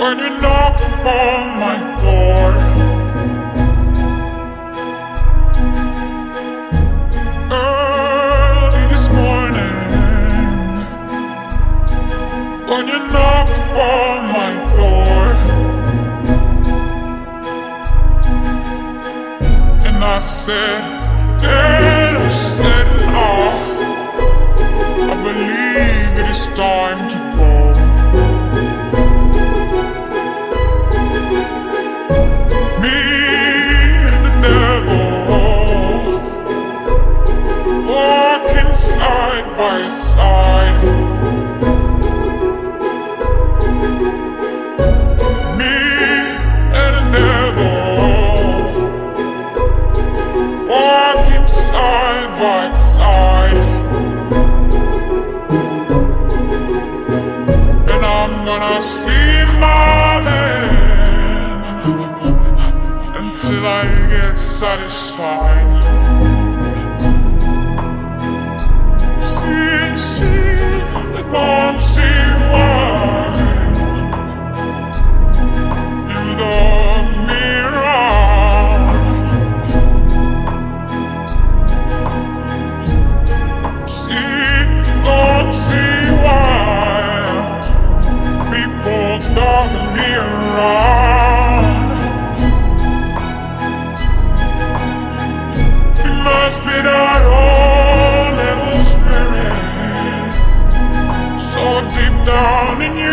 when you knock upon my door. Early this morning, when you knocked upon my door, and I said, no, I believe it is time to go. Me and the devil walking side by side. Me and the devil walking side by side. And I'm gonna see my man until I get satisfied. Don't see why you done me wrong. Don't see why people done me wrong. It must be that old little spirit so deep down in you.